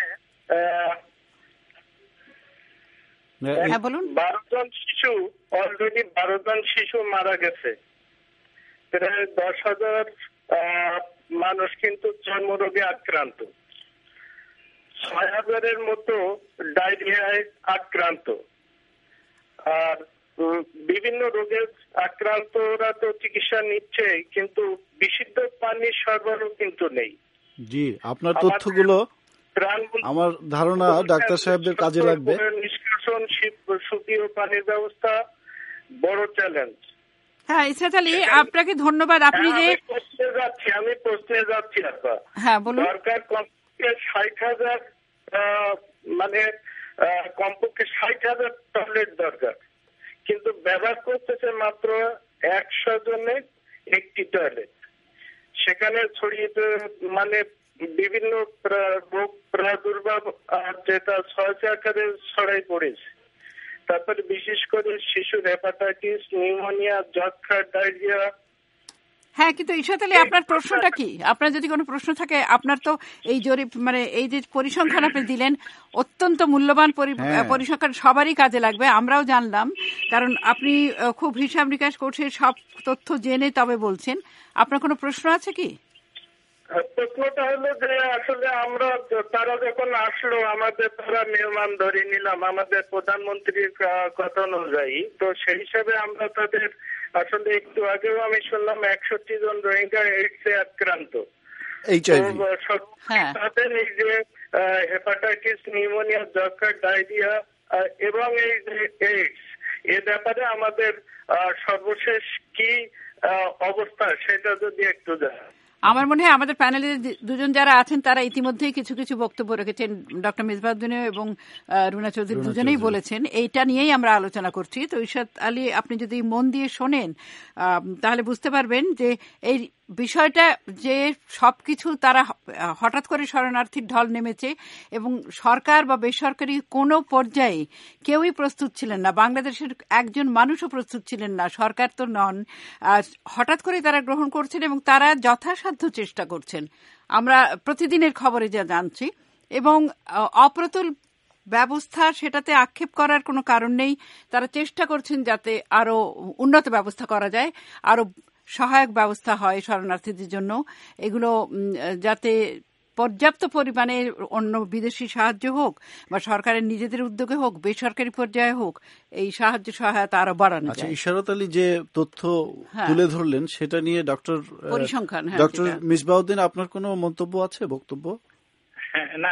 12 জন শিশু, অলরেডি 12 জন শিশু মারা গেছে। প্রায় 10,000 মানুষ কিন্তু চর্মরোগে আক্রান্ত, 6,000-এর মতো ডায়রিয়ায় আক্রান্ত। আর বিভিন্ন রোগে আক্রান্তরা তো চিকিৎসা নিচ্ছে, কিন্তু বিশুদ্ধ পানির সরবরাহ কিন্তু নেই। জি, আপনার তথ্যগুলো আমার ধারণা ডাক্তার সাহেবদের কাজে লাগবে। নিষ্কাশন, সুপেয় পানির ব্যবস্থা বড় চ্যালেঞ্জ। হ্যাঁ, ইসরাত আলী, আপনাকে ধন্যবাদ। আপনি যে আমি প্রশ্নে যাচ্ছি আপনার। হ্যাঁ, বলুন। সরকার কমপক্ষে 60,000 মানে কমপক্ষে 60,000 টয়লেট দরকার, কিন্তু ব্যবহার করতেছে মাত্র 100 জনের একটি টয়লেট। সেখানে ছড়িয়ে মানে বিভিন্ন রোগ প্রাদুর্ভাব যেটা সহজ আকারে ছড়াই পড়েছে। তারপরে বিশেষ করে শিশুর হেপাটাইটিস, নিউমোনিয়া, যক্ষ্মা, ডায়রিয়া। হ্যাঁ, কিন্তু ইসরাত আলী, আপনার প্রশ্নটা কি? আপনার যদি কোনো প্রশ্ন থাকে, আপনার তো এই জরিপ মানে এই যে পরিসংখ্যান আপনি দিলেন, অত্যন্ত মূল্যবান পরিসংখ্যান, সবারই কাজে লাগবে, আমরাও জানলাম, কারণ আপনি খুব হিসাব নিকাশ করছে, সব তথ্য জেনে তবে বলছেন। আপনার কোনো প্রশ্ন আছে কি? প্রশ্নটা হলো যে আসলে আমরা, তারা যখন আসলো আমাদের, তারা মেহমান ধরে নিলাম আমাদের প্রধানমন্ত্রীর কথা অনুযায়ী, তো সেই হিসাবে আমরা তাদের আসলে একটু আগেও আমি শুনলাম 61 জন রোহিঙ্গা এইডসে আক্রান্ত। তাদের এই যে হেপাটাইটিস, নিউমোনিয়া, যক্ষ্মা, ডায়রিয়া এবং এই যে এইডস, এ ব্যাপারে আমাদের সর্বশেষ কি অবস্থা সেটা যদি একটু জানান। আমার মনে হয় আমাদের প্যানেলে দুজন যারা আছেন তারা ইতিমধ্যেই কিছু কিছু বক্তব্য রেখেছেন। ডক্টর মিসবাউদ্দিন এবং রুনা চৌধুরী দুজনেই বলেছেন, এইটা নিয়েই আমরা আলোচনা করছি। তো ইসরাত আলী, আপনি যদি মন দিয়ে শোনেন তাহলে বুঝতে পারবেন যে বিষয়টা যে সবকিছু তারা হঠাৎ করে শরণার্থীর ঢল নেমেছে এবং সরকার বা বেসরকারি কোনো পর্যায়ে কেউই প্রস্তুত ছিলেন না, বাংলাদেশের একজন মানুষও প্রস্তুত ছিলেন না, সরকার তো নন, হঠাৎ করে তারা গ্রহণ করছেন এবং তারা যথাসাধ্য চেষ্টা করছেন, আমরা প্রতিদিনের খবরে যা জানছি। এবং অপ্রতুল ব্যবস্থা, সেটাতে আক্ষেপ করার কোনো কারণ নেই, তারা চেষ্টা করছেন যাতে আরো উন্নত ব্যবস্থা করা যায়, আরো সহায়ক ব্যবস্থা হয় শরণার্থীদের জন্য, এগুলো যাতে পর্যাপ্ত পরিমাণে অন্য বিদেশি সাহায্য হোক বা সরকারের নিজেদের উদ্যোগে হোক, বেসরকারি পর্যায়ে হোক, এই সাহায্য সহায়তা আরো বাড়ানো যায়। ইশারত আলী যে তথ্য তুলে ধরলেন সেটা নিয়ে পরিসংখ্যান, ডক্টর মিসবাউদ্দিন, আপনার কোনো মন্তব্য আছে, বক্তব্য? না,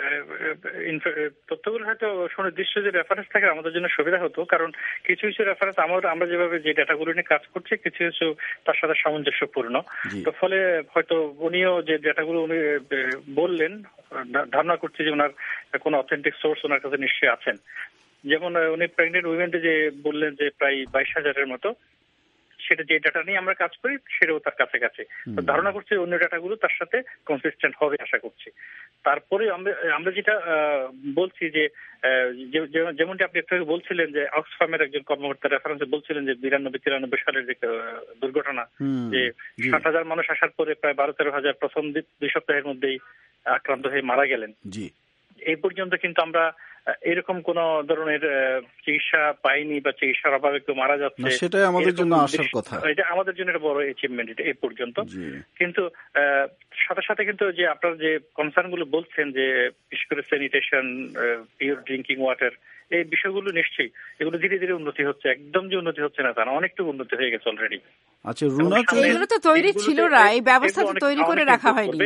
তথ্যগুলো হয়তো সুনির্দিষ্ট যে রেফারেন্স থাকে আমাদের জন্য সুবিধা হতো, কারণ কিছু কিছু রেফারেন্স আমরা যেভাবে যে ডাটাগুলো নিয়ে কাজ করছি কিছু কিছু তার সাথে সামঞ্জস্যপূর্ণ, তো ফলে হয়তো উনিও যে ডাটাগুলো উনি বললেন, ধারণা করছি যে ওনার কোনো অথেন্টিক সোর্স ওনার কাছে নিশ্চয়ই আছেন। যেমন উনি প্রেগনেন্ট উইমেনদের যে বললেন যে প্রায় 22,000-এর মতো, সেটা যে ডাটা নিয়ে আমরা কাজ করি সেটাও তার কাছাকাছি, তো ধারণা করছি অন্য ডাটাগুলো তার সাথে কনসিস্টেন্ট হবে আশা করছি। তারপরে আমরা যেটা বলছি যে যেমনটি আপনি একটু বলছিলেন যে অক্সফামের একজন কর্মকর্তা রেফারেন্সে বলছিলেন যে 92-93 সালের যে দুর্ঘটনা, যে 60,000 মানুষ আসার পরে প্রায় 12-13,000 প্রথম 2 সপ্তাহের মধ্যেই আক্রান্ত হয়ে মারা গেলেন। এই পর্যন্ত কিন্তু আমরা এরকম কোন ধরনের চিকিৎসা পাইনি বা চিকিৎসার অভাবে কেউ মারা যাচ্ছে, সেটাই আমাদের জন্য আসার কথা। এটা আমাদের জন্য একটা বড় অ্যাচিভমেন্ট এটা এই পর্যন্ত। কিন্তু সাথে সাথে কিন্তু যে আপনারা যে কনসার্ন গুলো বলছেন যে বিশেষ করে স্যানিটেশন, পিওর ড্রিঙ্কিং ওয়াটার, এই বিষয়গুলো নিশ্চয়ই এগুলো ধীরে ধীরে উন্নতি হচ্ছে, একদম যে উন্নতি হচ্ছে না তা না, অনেকটু উন্নতি হয়ে গেছে অলরেডি। আচ্ছা, এগুলো তো তৈরি ছিল না, এই ব্যবস্থা তো তৈরি করে রাখা হয়নি,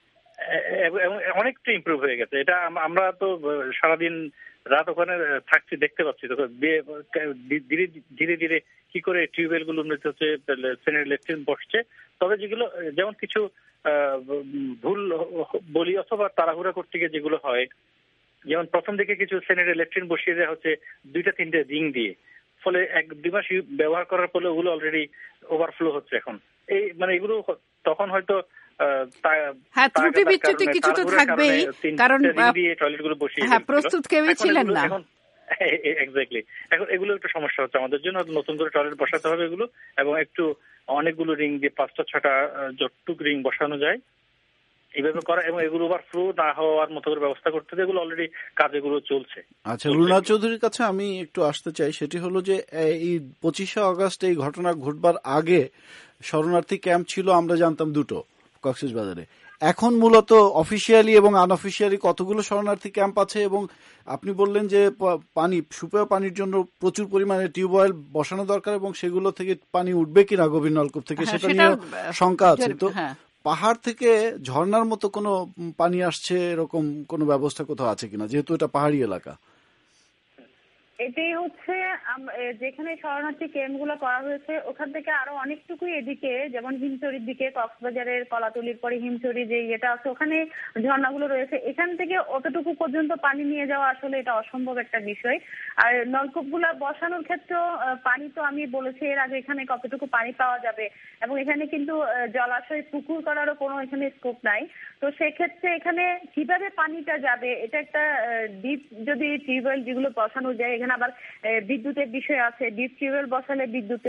অনেকটা ইমপ্রুভ হয়ে গেছে। এটা আমরা তো সারাদিন রাত ওখানে থাকছি, দেখতে পাচ্ছি তো ধীরে ধীরে ধীরে কি করে টিউবওয়েল গুলো উন্নতি হচ্ছে, স্যানিটারি ল্যাট্রিন বসছে। তবে যেগুলো যেমন কিছু ভুল বলি অথবা তাড়াহুড়া করতে গিয়ে যেগুলো হয়, যেমন প্রথম দিকে কিছু স্যানিটারি ল্যাট্রিন বসিয়ে দেওয়া হচ্ছে 2-3 রিং দিয়ে, ফলে 1-2 মাস ব্যবহার করার পরে ওগুলো অলরেডি ওভারফ্লো হচ্ছে এখন। এই মানে এগুলো তখন হয়তো ত্রুটি বিচ্যুতি কিছু তো থাকবেই, কারণ প্রস্তুত কেউই ছিলেন না। এক্স্যাক্টলি, এখন এগুলো একটু সমস্যা হচ্ছে আমাদের জন্য, নতুন করে টয়লেট বসাতে হবে এগুলো, এবং একটু অনেকগুলো রিং দিয়ে 5-6টা যতটুক রিং বসানো যায় এইভাবে করা, এবং এগুলো ওভারফ্লো না হওয়ার মতো করে ব্যবস্থা করতে হবে। এগুলো অলরেডি কাজ এগুলো চলছে। আচ্ছা, রুনা চৌধুরীর কাছে আমি একটু আসতে চাই, সেটি হলো যে এই 25শে আগস্ট এই ঘটনা ঘটবার আগে শরণার্থী ক্যাম্প ছিল আমরা জানতাম 2টো কক্সবাজারে, এখন মূলত অফিসিয়ালি এবং আনঅফিসিয়ালি কতগুলো শরণার্থী ক্যাম্প আছে? এবং আপনি বললেন যে পানি, সুপেয় পানির জন্য প্রচুর পরিমাণে টিউবওয়েল বসানো দরকার এবং সেগুলো থেকে পানি উঠবে কিনা গভীর নলকূপ থেকে সেটা নিয়ে শঙ্কা আছে। তো পাহাড় থেকে ঝর্ণার মতো কোনো পানি আসছে এরকম কোনো ব্যবস্থা কোথাও আছে কিনা, যেহেতু এটা পাহাড়ি এলাকা? এটাই হচ্ছে যেখানে শরণার্থী ক্যাম্পগুলো করা হয়েছে ওখান থেকে আরো অনেকটুকুই এদিকে, যেমন হিমচুরির দিকে, কক্সবাজারের কলাতলির পরে হিমচুরি যে ইয়েটা আছে ওখানে ঝর্ণাগুলো রয়েছে, এখান থেকে অতটুকু পর্যন্ত পানি নিয়ে যাওয়া আসলে এটা অসম্ভব একটা বিষয়। আর নলকূপগুলো বসানোর ক্ষেত্রেও পানি তো আমি বলেছি এর আগে এখানে কতটুকু পানি পাওয়া যাবে, এবং এখানে কিন্তু জলাশয় পুকুর করারও কোনো এখানে স্কোপ নাই। তো সেক্ষেত্রে এখানে কিভাবে পানিটা যাবে, এটা একটা ডিপ যদি টিউবওয়েল যেগুলো বসানো যায়, এখানে আবার বিদ্যুতের বিষয় আছে, ডিপ টিউবওয়েল বসালে বিদ্যুৎ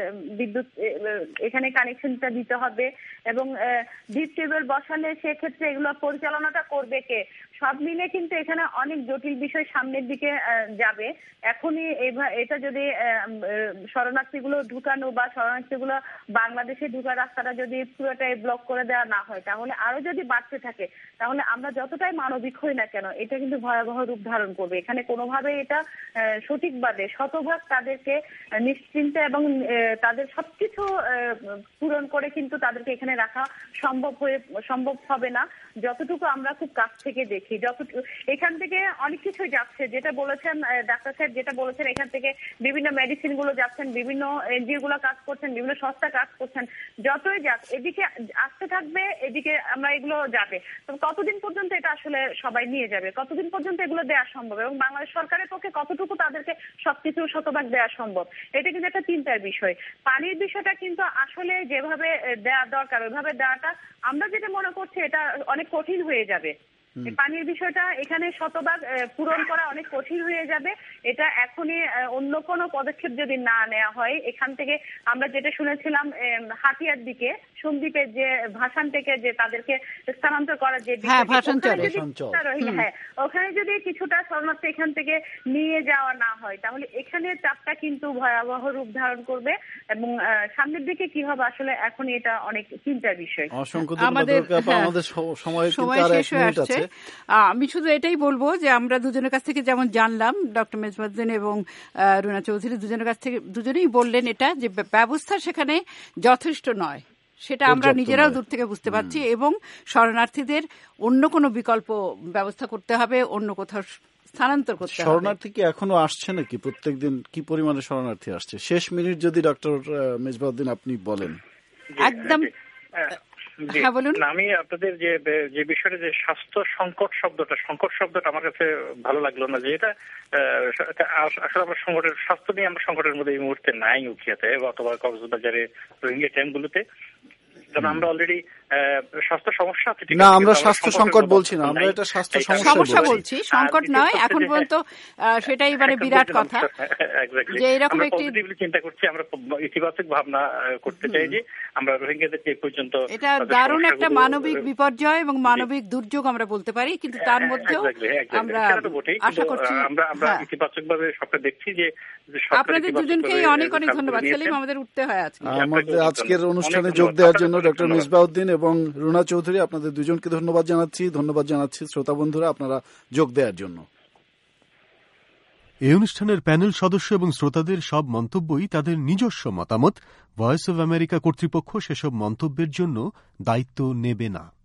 এখানে কানেকশনটা দিতে হবে, এবং ডিপ টিউবওয়েল বসালে সেক্ষেত্রে এগুলো পরিচালনাটা করবে কে, সব মিলে কিন্তু এখানে অনেক জটিল বিষয় সামনের দিকে যাবে। এখনই এটা যদি শরণার্থীগুলো ঢুকানো বা শরণার্থীগুলো বাংলাদেশে ঢুকার রাস্তাটা যদি পুরোটাই ব্লক করে দেওয়া না হয়, তাহলে আরো যদি বাড়তে থাকে, তাহলে আমরা যতটাই মানবিক হই না কেন এটা কিন্তু ভয়াবহ রূপ ধারণ করবে। এখানে কোনোভাবে এটা সঠিকভাবে শতভাগ তাদেরকে নিশ্চিন্তে এবং তাদের সবকিছু পূরণ করে কিন্তু তাদেরকে এখানে রাখা সম্ভব হবে না, যতটুকু আমরা খুব কাছ থেকে দেখি। দেখছি, যতটুকু এখান থেকে অনেক কিছুই যাচ্ছে, যেটা বলেছেন ডাক্তার সাহেব, যেটা বলেছেন এখান থেকে বিভিন্ন মেডিসিন গুলো যাচ্ছেন, বিভিন্ন এনজিও গুলো কাজ করছেন, বিভিন্ন সংস্থা কাজ করছেন, যতই যাক এদিকে আসতে থাকবে, এদিকে আমরা এগুলো যাবে। তবে কতদিন পর্যন্ত এটা আসলে সবাই নিয়ে যাবে, কতদিন পর্যন্ত এগুলো দেওয়া সম্ভব, এবং বাংলাদেশ সরকারের পক্ষে কতটুকু তাদেরকে সবকিছু শতভাগ দেওয়া সম্ভব, এটা কিন্তু একটা চিন্তার বিষয়। পানির বিষয়টা কিন্তু আসলে যেভাবে দেওয়া দরকার ওইভাবে দেওয়াটা আমরা যেটা মনে করছি এটা অনেক কঠিন হয়ে যাবে। পানির বিষয়টা এখানে শতভাগ পূরণ করা অনেক কঠিন হয়ে যাবে। এটা এখনই অন্য কোনো পদক্ষেপ যদি না নেওয়া হয়, এখান থেকে আমরা যেটা শুনেছিলাম হাতিয়ার দিকে সন্দ্বীপের যে ভাসান থেকে যে তাদেরকে স্থানান্তর করার যে হ্যাঁ, ওখানে যদি কিছুটা শরণার্থী এখান থেকে নিয়ে যাওয়া না হয় তাহলে এখানে চাপটা কিন্তু ভয়াবহ রূপ ধারণ করবে, এবং সামনের দিকে কি হবে আসলে এখনই এটা অনেক চিন্তার বিষয়। অসংখ্য ধন্যবাদ। আমাদের সময় শেষ হয়ে আসছে। আমি শুধু এটাই বলবো যে আমরা দুজনের কাছ থেকে যেমন জানলাম, ডক্টর মেজবাউদ্দিন এবং রুনা চৌধুরী দুজনের কাছ থেকে দুজনেই বললেন এটা যে ব্যবস্থা সেখানে যথেষ্ট নয়, সেটা আমরা নিজেরাও দূর থেকে বুঝতে পারছি, এবং শরণার্থীদের অন্য কোনো বিকল্প ব্যবস্থা করতে হবে, অন্য কোথাও স্থানান্তর করতে হবে। শরণার্থী কি এখনো আসছে নাকি? প্রত্যেকদিন কি পরিমাণে শরণার্থী আসছে? শেষ মিনিট যদি ডক্টর মেজবাউদ্দিন আপনি বলেন। একদম হ্যাঁ বলুন। আমি আপনাদের যে বিষয়টা যে স্বাস্থ্য সংকট শব্দটা আমার কাছে ভালো লাগলো না, যে এটা আসলে আমরা সংকটের স্বাস্থ্য নিয়ে আমরা সংকটের মধ্যে এই মুহূর্তে নাই উখিয়াতে অথবা কক্সবাজারে রোহিঙ্গা ক্যাম্পগুলোতে। কারণ আমরা অলরেডি স্বাস্থ্য সমস্যা আছে। না, আমরা স্বাস্থ্য সংকট বলছি না, আমরা এটা স্বাস্থ্য সমস্যা বলছি, সংকট নয় এখন পর্যন্ত। সেটাই মানে বিরাট কথা যে এরকম একটি চিন্তা করছি, আমরা ইতিবাচক ভাবনা করতে চাই যে আমরা রোহিঙ্গাদেরকে এই পর্যন্ত এটা দারুণ একটা মানবিক বিপর্যয় এবং মানবিক দুর্যোগ আমরা বলতে পারি, কিন্তু তার মধ্যেও আমরা আশা করছি আমরা ইতিবাচক ভাবে সবটা দেখছি। যে আপনাদের দুজনকেই অনেক অনেক ধন্যবাদ। সেলিম, আমাদের উঠতে হয় আজকে। আমাদের আজকের অনুষ্ঠানে যোগ দেওয়ার জন্য ডক্টর মেজবাউদ্দিন এবং রুনা চৌধুরী, আপনাদের দুজনকে ধন্যবাদ জানাচ্ছি শ্রোতা বন্ধুরা আপনারা যোগ দেওয়ার জন্য। এই অনুষ্ঠানের প্যানেল সদস্য এবং শ্রোতাদের সব মন্তব্যই তাদের নিজস্ব মতামত। ভয়েস অব আমেরিকা কর্তৃপক্ষ সেসব মন্তব্যের জন্য দায়িত্ব নেবে না।